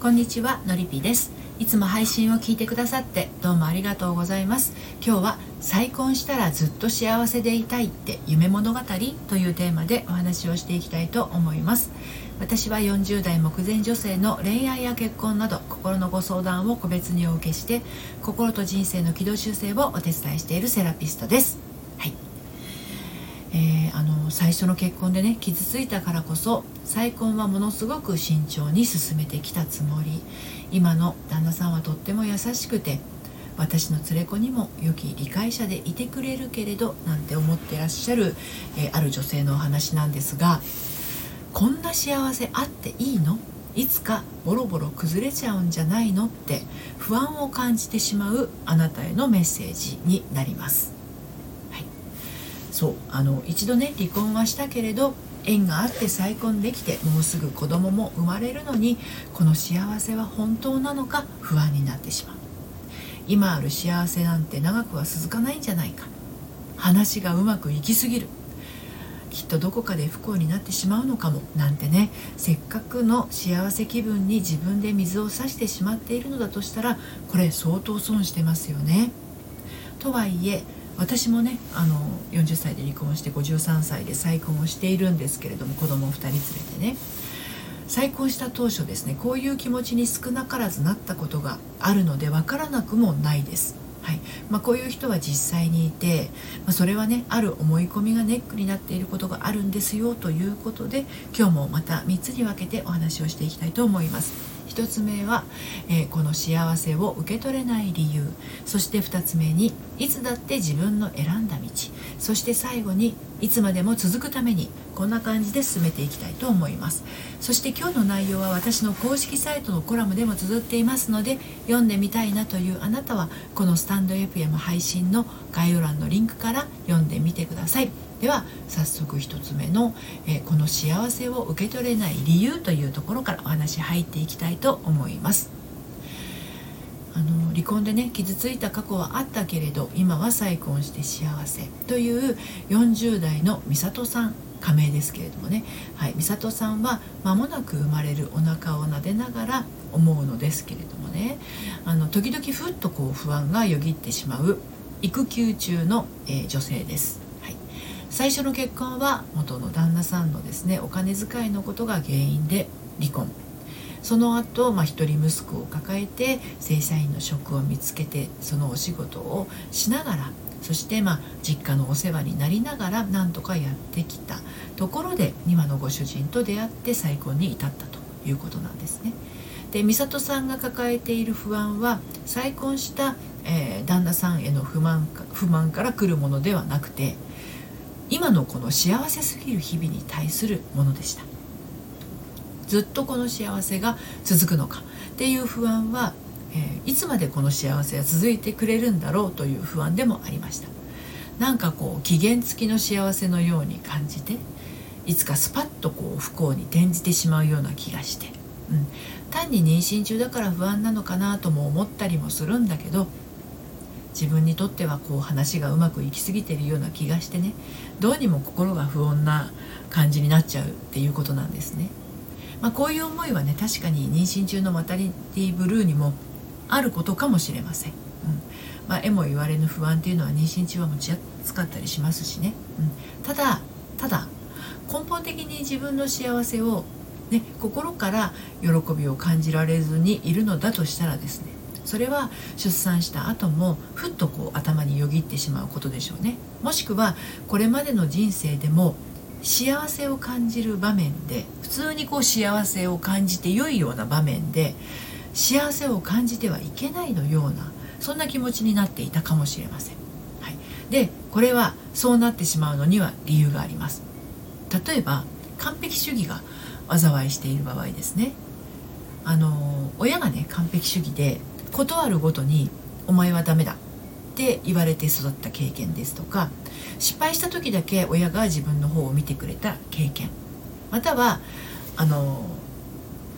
こんにちは、のりぴです。いつも配信を聞いてくださってどうもありがとうございます。今日は再婚したらずっと幸せでいたいって夢物語というテーマでお話をしていきたいと思います。私は40代目前女性の恋愛や結婚など心のご相談を個別にお受けして、心と人生の軌道修正をお手伝いしているセラピストです。はい。最初の結婚でね、傷ついたからこそ再婚はものすごく慎重に進めてきたつもり。今の旦那さんはとっても優しくて、私の連れ子にも良き理解者でいてくれるけれどなんて思ってらっしゃる、ある女性のお話なんですが、こんな幸せあっていいの？いつかボロボロ崩れちゃうんじゃないのって不安を感じてしまうあなたへのメッセージになります。そう、一度ね離婚はしたけれど縁があって再婚できて、もうすぐ子供も生まれるのに、この幸せは本当なのか不安になってしまう。今ある幸せなんて長くは続かないんじゃないか、話がうまくいきすぎる、きっとどこかで不幸になってしまうのかもなんてね、せっかくの幸せ気分に自分で水を差してしまっているのだとしたら、これ相当損してますよね。とはいえ私もね40歳で離婚して53歳で再婚をしているんですけれども、子供を2人連れてね、再婚した当初ですね、こういう気持ちに少なからずなったことがあるので分からなくもないです。はい。こういう人は実際にいて、それはねある思い込みがネックになっていることがあるんですよということで、今日もまた3つに分けてお話をしていきたいと思います。1つ目は、この幸せを受け取れない理由、そして2つ目にいつだって自分の選んだ道、そして最後にいつまでも続くために、こんな感じで進めていきたいと思います。そして今日の内容は私の公式サイトのコラムでも綴っていますので、読んでみたいなというあなたはこのスタンド FM 配信の概要欄のリンクから読んでみてください。では早速1つ目の、この幸せを受け取れない理由というところからお話入っていきたいと思います。離婚でね傷ついた過去はあったけれど、今は再婚して幸せという40代の美里さん、仮名ですけれどもね、はい、美里さんは間もなく生まれるお腹を撫でながら思うのですけれどもね、時々ふっと不安がよぎってしまう育休中の、女性です。最初の結婚は元の旦那さんのですねお金遣いのことが原因で離婚。その後、一人息子を抱えて正社員の職を見つけて、そのお仕事をしながら、そして実家のお世話になりながらなんとかやってきたところで、今のご主人と出会って再婚に至ったということなんですね。で、美里さんが抱えている不安は再婚した、旦那さんへの不満から来るものではなくて、今のこの幸せすぎる日々に対するものでした。ずっとこの幸せが続くのかっていう不安は、いつまでこの幸せが続いてくれるんだろうという不安でもありました。なんか期限付きの幸せのように感じて、いつかスパッと不幸に転じてしまうような気がして、単に妊娠中だから不安なのかなとも思ったりもするんだけど、自分にとっては話がうまくいきすぎているような気がしてね、どうにも心が不穏な感じになっちゃうっていうことなんですね。こういう思いはね、確かに妊娠中のマタニティブルーにもあることかもしれません。えも言われぬ不安っていうのは妊娠中は持ちやすかったりしますしね。ただ根本的に自分の幸せを、心から喜びを感じられずにいるのだとしたらですね、それは出産した後もふっと頭によぎってしまうことでしょうね。もしくはこれまでの人生でも幸せを感じる場面で、普通に幸せを感じて良いような場面で幸せを感じてはいけないのような、そんな気持ちになっていたかもしれません。で、これはそうなってしまうのには理由があります。例えば完璧主義が災いしている場合ですね。親がね完璧主義で、ことあるごとにお前はダメだって言われて育った経験ですとか、失敗した時だけ親が自分の方を見てくれた経験、または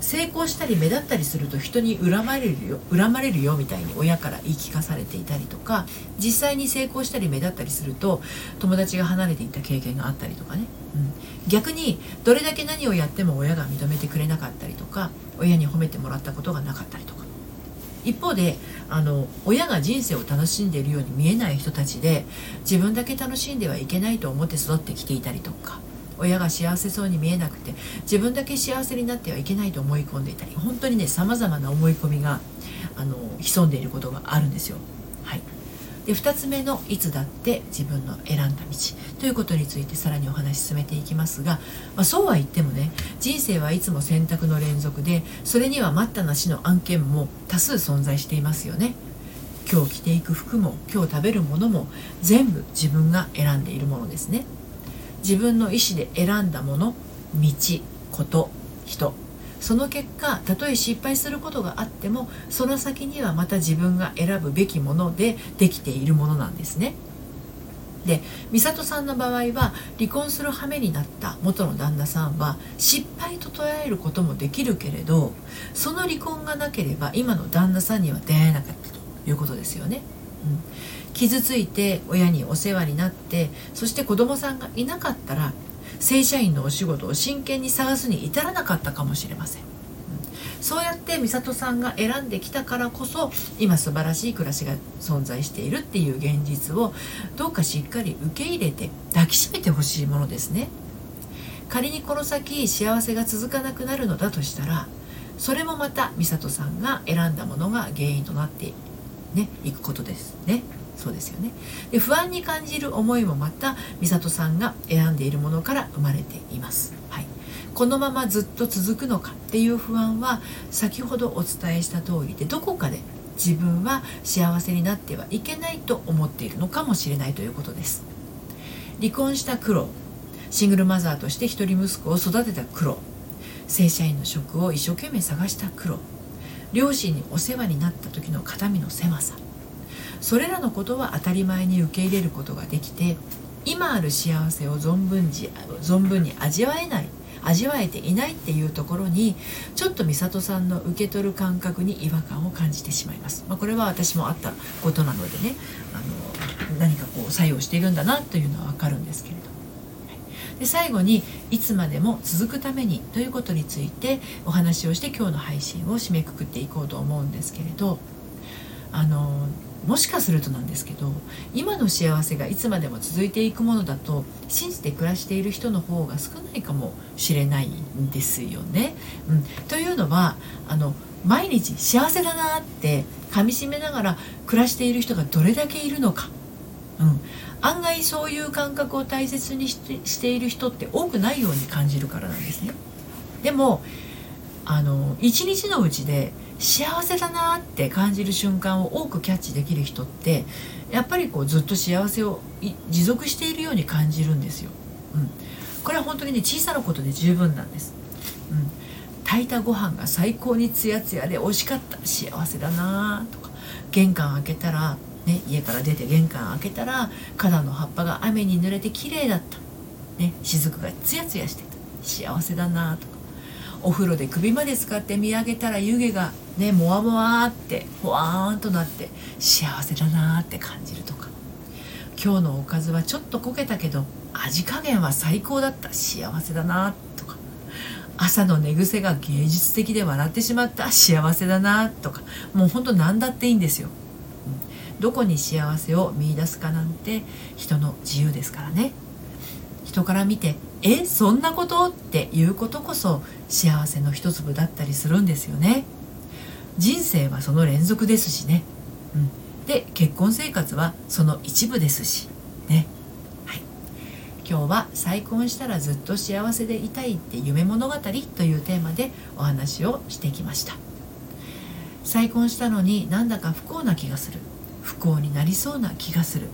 成功したり目立ったりすると人に恨まれるよみたいに親から言い聞かされていたりとか、実際に成功したり目立ったりすると友達が離れていった経験があったりとかね、逆にどれだけ何をやっても親が認めてくれなかったりとか、親に褒めてもらったことがなかったりとか、一方で親が人生を楽しんでいるように見えない人たちで、自分だけ楽しんではいけないと思って育ってきていたりとか、親が幸せそうに見えなくて自分だけ幸せになってはいけないと思い込んでいたり、本当にね、様々な思い込みが潜んでいることがあるんですよ。はい。で、2つ目のいつだって自分の選んだ道ということについてさらにお話し進めていきますが、そうは言ってもね、人生はいつも選択の連続で、それには待ったなしの案件も多数存在していますよね。今日着ていく服も今日食べるものも全部自分が選んでいるものですね。自分の意思で選んだもの、道、こと、人、その結果、たとえ失敗することがあっても、その先にはまた自分が選ぶべきものでできているものなんですね。で、美里さんの場合は離婚する羽目になった元の旦那さんは失敗と捉えることもできるけれど、その離婚がなければ今の旦那さんには出会えなかったということですよね。傷ついて親にお世話になって、そして子供さんがいなかったら正社員のお仕事を真剣に探すに至らなかったかもしれません。そうやって美里さんが選んできたからこそ、今素晴らしい暮らしが存在しているっていう現実をどうかしっかり受け入れて抱きしめてほしいものですね。仮にこの先幸せが続かなくなるのだとしたら、それもまた美里さんが選んだものが原因となっていくことですね。そうですよね。で、不安に感じる思いもまた美里さんが選んでいるものから生まれています。はい。このままずっと続くのかっていう不安は、先ほどお伝えした通りで、どこかで自分は幸せになってはいけないと思っているのかもしれないということです。離婚した苦労、シングルマザーとして一人息子を育てた苦労、正社員の職を一生懸命探した苦労、両親にお世話になった時の肩身の狭さ、それらのことは当たり前に受け入れることができて、今ある幸せを存分に味わえていないっていうところに、ちょっと美里さんの受け取る感覚に違和感を感じてしまいます。これは私もあったことなのでね、何か作用しているんだなというのは分かるんですけれど、で、最後にいつまでも続くためにということについてお話をして、今日の配信を締めくくっていこうと思うんですけれど、もしかするとなんですけど、今の幸せがいつまでも続いていくものだと信じて暮らしている人の方が少ないかもしれないんですよね。というのは毎日幸せだなって噛みしめながら暮らしている人がどれだけいるのか、案外そういう感覚を大切にしている人って多くないように感じるからなんですね。でも一日のうちで幸せだなって感じる瞬間を多くキャッチできる人って、やっぱりずっと幸せを持続しているように感じるんですよ。これは本当にね、小さなことで十分なんです。炊いたご飯が最高にツヤツヤで美味しかった、幸せだなとか、玄関開けたら家から出て玄関開けたら花壇の葉っぱが雨に濡れて綺麗だった、雫がツヤツヤしてた、幸せだなとか、お風呂で首まで使って見上げたら湯気がもわもわってほわーんとなって幸せだなって感じるとか、今日のおかずはちょっと焦げたけど味加減は最高だった、幸せだなとか、朝の寝癖が芸術的で笑ってしまった、幸せだなとか、もうほんと何だっていいんですよ。どこに幸せを見出すかなんて人の自由ですからね。人から見てそんなことっていうことこそ幸せの一粒だったりするんですよね。人生はその連続ですしね、で結婚生活はその一部ですしね。今日は再婚したらずっと幸せでいたいって夢物語というテーマでお話をしてきました。再婚したのになんだか不幸な気がする、不幸になりそうな気がする、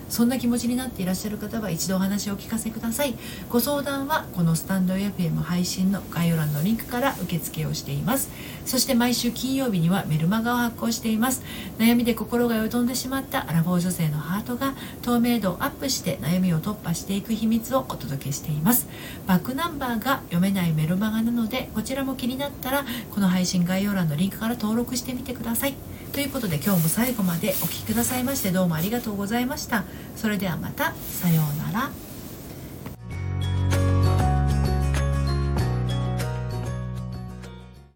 そんな気持ちになっていらっしゃる方は一度お話をお聞かせください。ご相談はこのスタンド FM 配信の概要欄のリンクから受付をしています。そして毎週金曜日にはメルマガを発行しています。悩みで心がよどんでしまったアラフォー女性のハートが透明度をアップして悩みを突破していく秘密をお届けしています。バックナンバーが読めないメルマガなので、こちらも気になったらこの配信概要欄のリンクから登録してみてください。ということで今日も最後までお聞きくださいましてどうもありがとうございました。それではまた、さようなら。